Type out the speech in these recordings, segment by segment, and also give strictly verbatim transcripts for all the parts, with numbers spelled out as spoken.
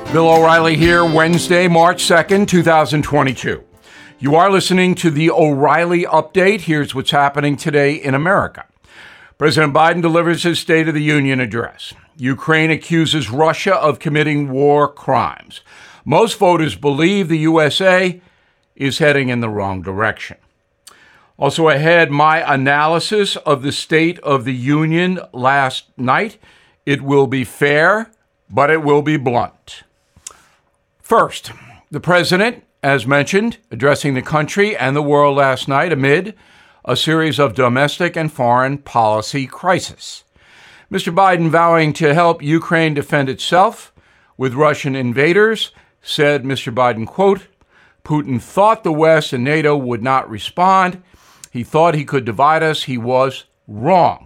Bill O'Reilly here, Wednesday, March second, twenty twenty-two. You are listening to the O'Reilly Update. Here's what's happening today in America. President Biden delivers his State of the Union address. Ukraine accuses Russia of committing war crimes. Most voters believe the U S A is heading in the wrong direction. Also ahead, my analysis of the State of the Union last night. It will be fair, but it will be blunt. First, the president, as mentioned, addressing the country and the world last night amid a series of domestic and foreign policy crises. Mister Biden, vowing to help Ukraine defend itself with Russian invaders, said, Mister Biden, quote, Putin thought the West and NATO would not respond. He thought he could divide us. He was wrong.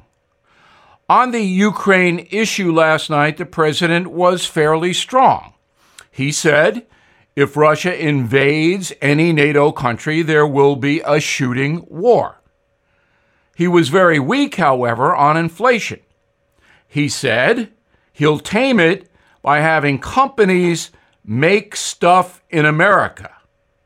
On the Ukraine issue last night, the president was fairly strong. He said, if Russia invades any NATO country, there will be a shooting war. He was very weak, however, on inflation. He said he'll tame it by having companies make stuff in America.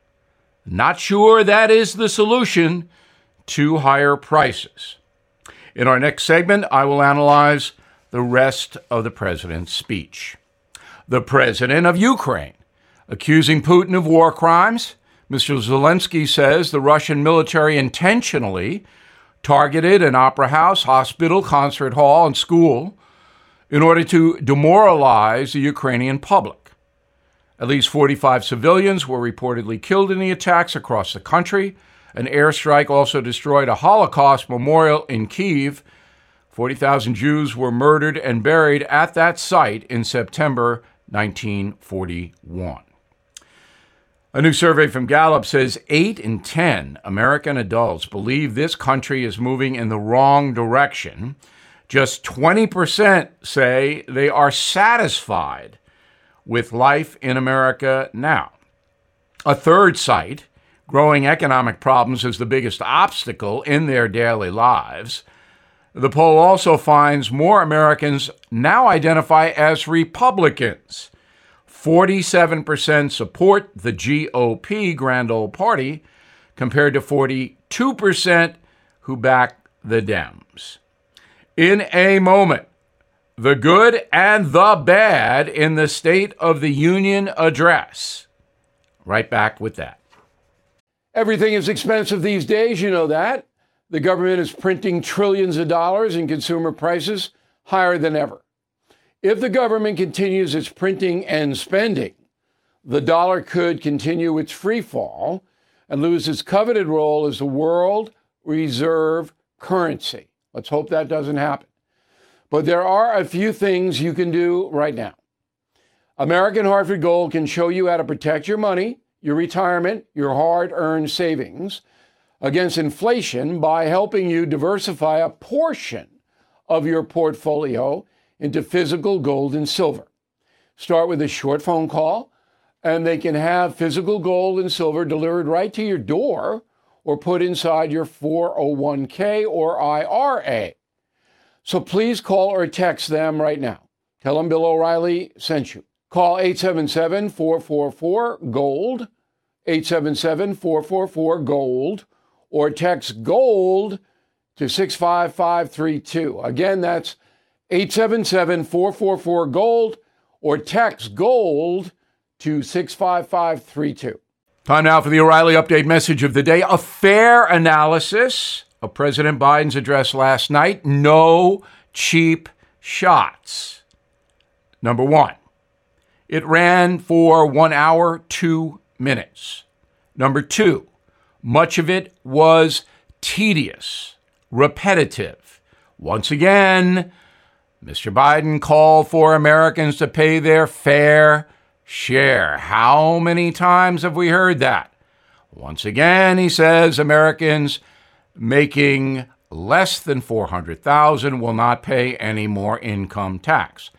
Not sure that is the solution to higher prices. In our next segment, I will analyze the rest of the president's speech. The president of Ukraine, accusing Putin of war crimes. Mister Zelensky says the Russian military intentionally targeted an opera house, hospital, concert hall, and school in order to demoralize the Ukrainian public. At least forty-five civilians were reportedly killed in the attacks across the country. An airstrike also destroyed a Holocaust memorial in Kyiv. forty thousand Jews were murdered and buried at that site in September nineteen forty-one. A new survey from Gallup says eight in ten American adults believe this country is moving in the wrong direction. Just twenty percent say they are satisfied with life in America now. A third cite growing economic problems as the biggest obstacle in their daily lives. The poll also finds more Americans now identify as Republicans. forty-seven percent support the G O P, Grand Old Party, compared to forty-two percent who back the Dems. In a moment, the good and the bad in the State of the Union address. Right back with that. Everything is expensive these days, you know that. The government is printing trillions of dollars and consumer prices higher than ever. If the government continues its printing and spending, the dollar could continue its free fall and lose its coveted role as the world reserve currency. Let's hope that doesn't happen. But there are a few things you can do right now. American Hartford Gold can show you how to protect your money, your retirement, your hard-earned savings against inflation by helping you diversify a portion of your portfolio into physical gold and silver. Start with a short phone call, and they can have physical gold and silver delivered right to your door or put inside your four oh one k or I R A. So please call or text them right now. Tell them Bill O'Reilly sent you. Call eight seven seven, four four four, GOLD, eight seven seven, four four four, GOLD, or text GOLD to six five five three two. Again, that's eight seven seven, four four four, GOLD, or text GOLD to six five five three two. Time now for the O'Reilly Update message of the day. A fair analysis of President Biden's address last night. No cheap shots. Number one, it ran for one hour, two minutes. Number two, much of it was tedious, repetitive. Once again, Mister Biden called for Americans to pay their fair share. How many times have we heard that? Once again, he says Americans making less than four hundred thousand dollars will not pay any more income tax.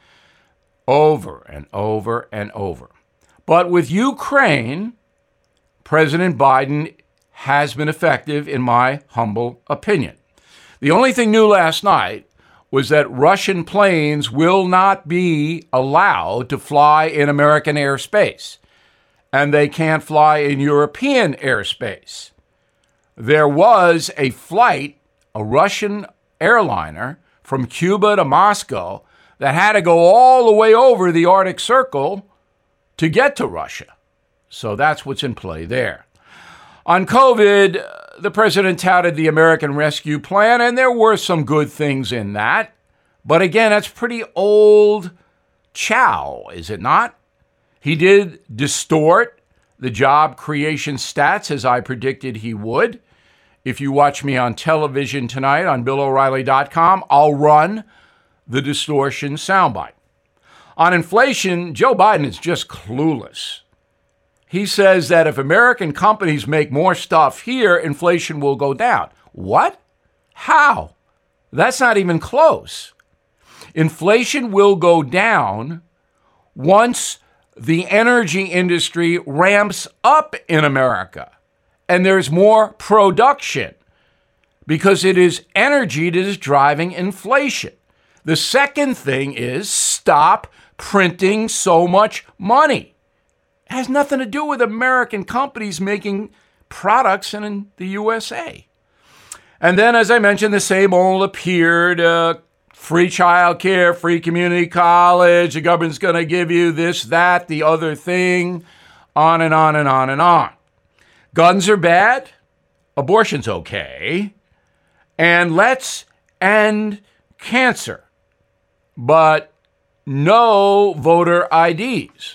Over and over and over. But with Ukraine, President Biden has been effective, in my humble opinion. The only thing new last night was that Russian planes will not be allowed to fly in American airspace, and they can't fly in European airspace. There was a flight, a Russian airliner from Cuba to Moscow, that had to go all the way over the Arctic Circle to get to Russia. So that's what's in play there. On COVID, the president touted the American Rescue Plan, and there were some good things in that. But again, that's pretty old chow, is it not? He did distort the job creation stats, as I predicted he would. If you watch me on television tonight on Bill O'Reilly dot com, I'll run the distortion soundbite. On inflation, Joe Biden is just clueless. He says that if American companies make more stuff here, inflation will go down. What? How? That's not even close. Inflation will go down once the energy industry ramps up in America and there's more production, because it is energy that is driving inflation. The second thing is stop printing so much money. It has nothing to do with American companies making products in the U S A. And then, as I mentioned, the same old appeared, uh, free child care, free community college, the government's going to give you this, that, the other thing, on and on and on and on. Guns are bad, abortion's okay, and let's end cancer, but no voter I Ds.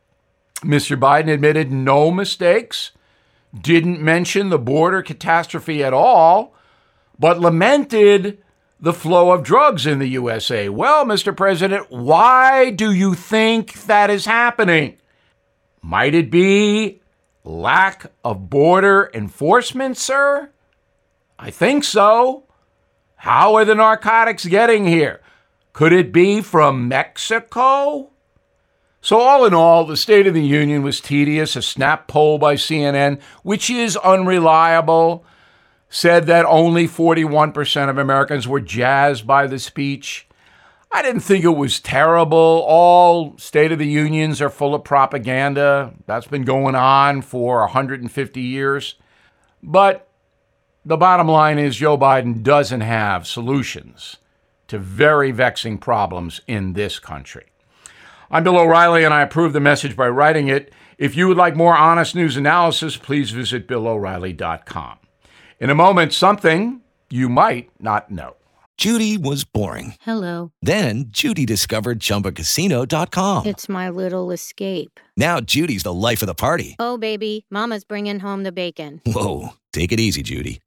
Mister Biden admitted no mistakes, didn't mention the border catastrophe at all, but lamented the flow of drugs in the U S A. Well, Mister President, why do you think that is happening? Might it be lack of border enforcement, sir? I think so. How are the narcotics getting here? Could it be from Mexico? So all in all, the State of the Union was tedious. A snap poll by C N N, which is unreliable, said that only forty-one percent of Americans were jazzed by the speech. I didn't think it was terrible. All State of the Unions are full of propaganda. That's been going on for one hundred fifty years. But the bottom line is Joe Biden doesn't have solutions to very vexing problems in this country. I'm Bill O'Reilly, and I approve the message by writing it. If you would like more honest news analysis, please visit Bill O'Reilly dot com. In a moment, something you might not know. Judy was boring. Hello. Then Judy discovered Chumba Casino dot com. It's my little escape. Now Judy's the life of the party. Oh, baby, mama's bringing home the bacon. Whoa, take it easy, Judy.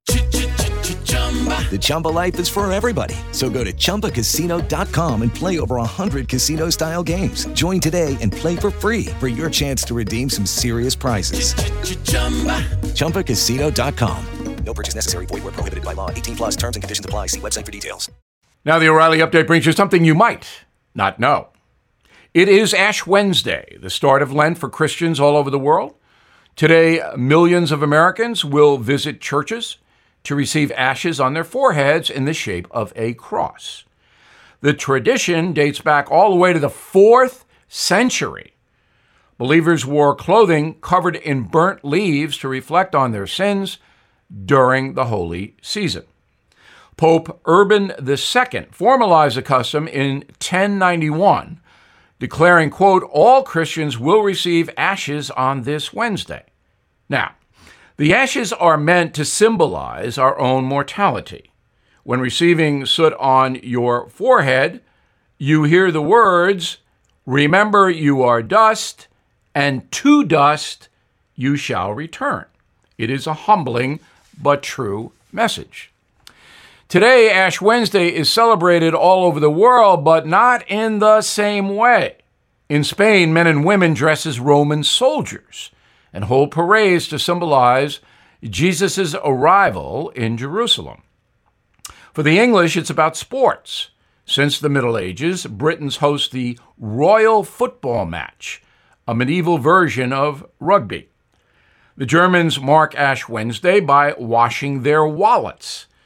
The Chumba life is for everybody. So go to Chumba Casino dot com and play over one hundred casino-style games. Join today and play for free for your chance to redeem some serious prizes. Chumba Casino dot com. No purchase necessary. Void where prohibited by law. eighteen plus terms and conditions apply. See website for details. Now the O'Reilly Update brings you something you might not know. It is Ash Wednesday, the start of Lent for Christians all over the world. Today, millions of Americans will visit churches to receive ashes on their foreheads in the shape of a cross. The tradition dates back all the way to the fourth century. Believers wore clothing covered in burnt leaves to reflect on their sins during the holy season. Pope Urban the Second formalized the custom in ten ninety-one, declaring, quote, all Christians will receive ashes on this Wednesday. Now, the ashes are meant to symbolize our own mortality. When receiving soot on your forehead, you hear the words, remember you are dust, and to dust you shall return. It is a humbling but true message. Today, Ash Wednesday is celebrated all over the world, but not in the same way. In Spain, men and women dress as Roman soldiers and hold parades to symbolize Jesus' arrival in Jerusalem. For the English, it's about sports. Since the Middle Ages, Britons host the Royal Football Match, a medieval version of rugby. The Germans mark Ash Wednesday by washing their wallets.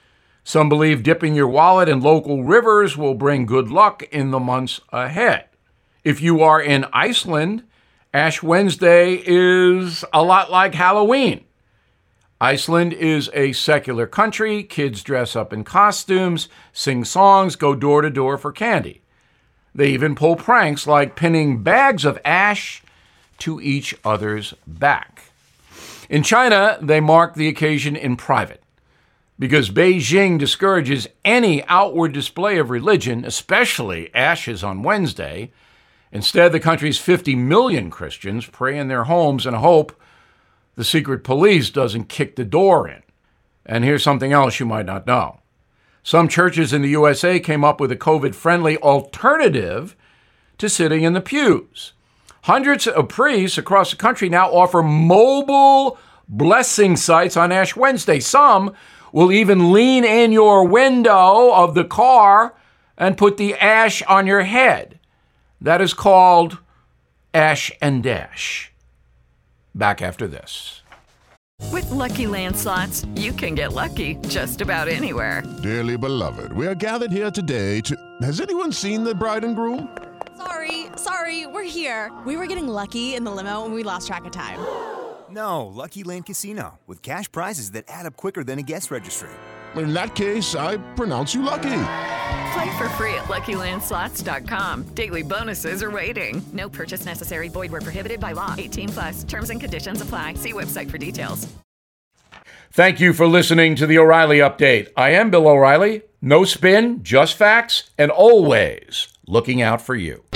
Some believe dipping your wallet in local rivers will bring good luck in the months ahead. If you are in Iceland, Ash Wednesday is a lot like Halloween. Iceland is a secular country. Kids dress up in costumes, sing songs, go door to door for candy. They even pull pranks like pinning bags of ash to each other's back. In China, they mark the occasion in private. Because Beijing discourages any outward display of religion, especially ashes on Wednesday, instead the country's fifty million Christians pray in their homes and hope the secret police doesn't kick the door in. And here's something else you might not know. Some churches in the U S A came up with a COVID-friendly alternative to sitting in the pews. Hundreds of priests across the country now offer mobile blessing sites on Ash Wednesday. Some will even lean in your window of the car and put the ash on your head. That is called Ash and Dash. Back after this. With Lucky Land Slots, you can get lucky just about anywhere. Dearly beloved, we are gathered here today to... Has anyone seen the bride and groom? Sorry, sorry, we're here. We were getting lucky in the limo and we lost track of time. No, Lucky Land Casino, with cash prizes that add up quicker than a guest registry. In that case, I pronounce you lucky. Play for free at Lucky Land Slots dot com. Daily bonuses are waiting. No purchase necessary. Void where prohibited by law. eighteen plus. Terms and conditions apply. See website for details. Thank you for listening to the O'Reilly Update. I am Bill O'Reilly. No spin, just facts, and always looking out for you.